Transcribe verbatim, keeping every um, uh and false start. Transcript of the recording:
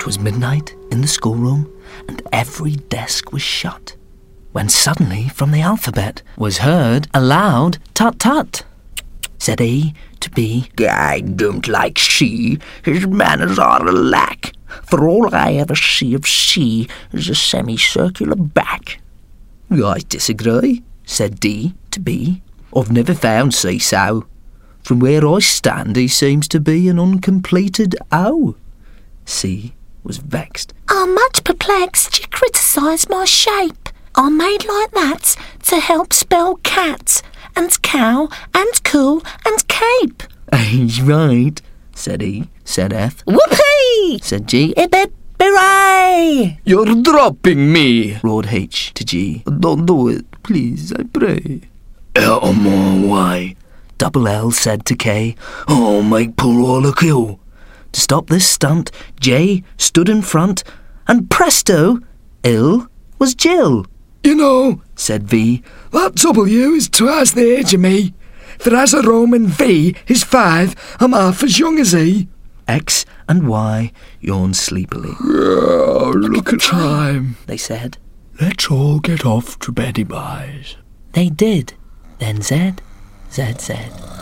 'Twas midnight in the schoolroom, and every desk was shut, when suddenly from the alphabet was heard a loud tut-tut. Said A to B, "I don't like C, his manners are a lack, for all I ever see of C is a semicircular back." "I disagree," said D to B. "I've never found C so. From where I stand he seems to be an uncompleted O." C was vexed. "I'm much perplexed you criticise my shape. I'm made like that to help spell cat, and cow, and cool, and cape." "He's right," said E. Said F. "Whoopee!" Said G. "Hip hip hooray!" "You're dropping me," roared H to G. "Don't do it, please, I pray." "Out of my way," Double L said to K. "I'll make poor old a kill." To stop this stunt, J stood in front, and presto, ill was Jill. "You know," said V, "that W is twice the age of me. For as a Roman V is five, I'm half as young as he." X and Y yawned sleepily. Oh, look at time, they said. "Let's all get off to beddy byes." They did. Then Z, Z, Z.